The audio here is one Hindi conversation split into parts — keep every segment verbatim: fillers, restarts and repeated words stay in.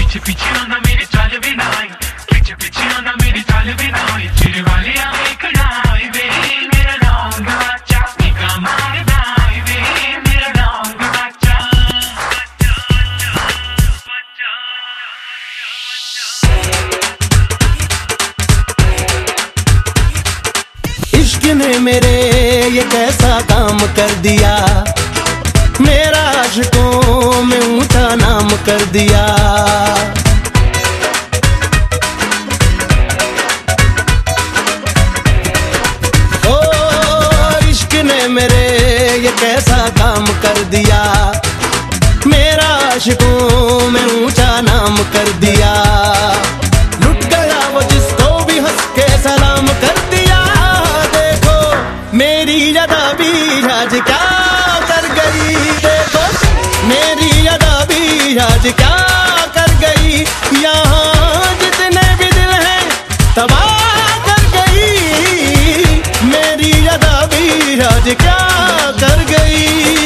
पीछे पीछे आना मेरे चाल भी ना आई, पीछे पीछे आना मेरी चाल भी ना आई, तेरे वाले आए कड़ाई वे मेरा नाम बच्चा निका मारदा वे मेरा नाम बच्चा। इश्क ने मेरे ये कैसा काम कर दिया, मेरा आशिकों में ऊंचा नाम कर दिया। ओ इश्क ने मेरे ये कैसा काम कर दिया, मेरा आशिकों में ऊंचा नाम कर दिया। लुट गया वो जिसको भी हंस के सलाम कर दिया। देखो मेरी अदा भी आज क्या कर गई, देखो मेरी अदा भी आज क्या कर गई। यहाँ जितने भी दिल हैं तबाह कर गई, मेरी अदा भी आज क्या कर गई।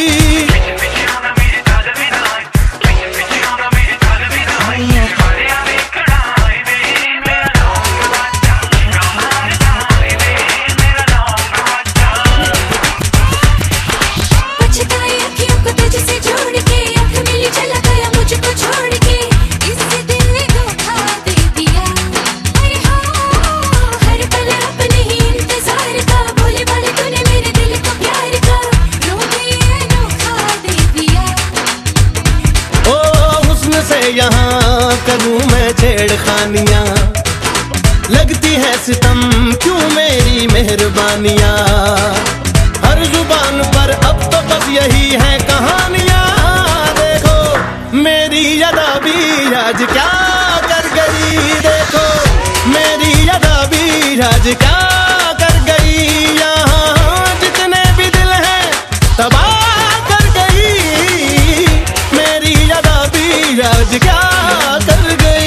यहाँ करूँ मैं छेड़खानियाँ, लगती है सितम क्यों मेरी मेहरबानियाँ। हर जुबान पर अब तो बस यही है कहानियाँ। देखो मेरी अदा भी आज क्या कर गई, देखो मेरी अदा भी आज क्या कर गई। यहाँ जितने भी दिल हैं तबाह कर गई, मेरी अदा भी आज क्या कर गई।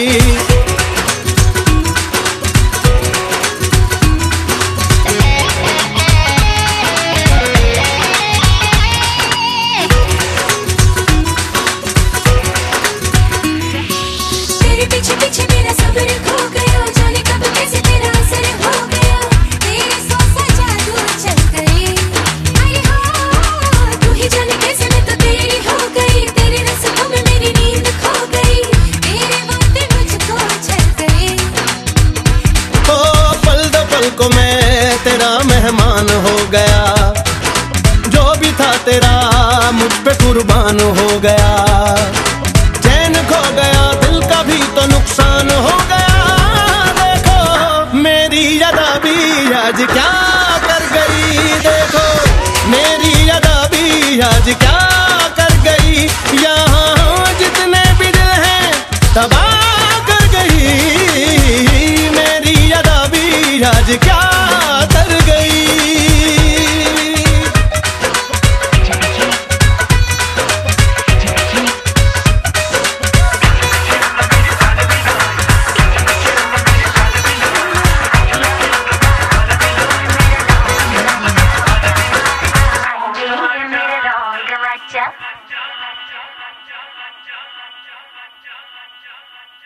तेरे पीछे पीछे मेरा सब्र खो गया, जाने कब कैसे तेरा असर हो गया। तेरे सौ सजा दूर चल गई, अरे हाँ तू ही जाने कैसे मैं तो तेरी हो गई। तेरे रस्तों में मेरी नींद खो गई, तेरे वादे मुझको चल गए। ओ पल दो पल को मैं तेरा मेहमान हो गया, जो भी था तेरा मुझ पे कुर्बान हो गया। चैन खो गया दिल का भी तो नुकसान हो गया। देखो मेरी अदा भी आज क्या कर गई, देखो मेरी अदा भी आज क्या कर गई। यहाँ जितने भी दिल हैं तबाह कर गई, मेरी अदा भी आज क्या कर गई। Gotcha.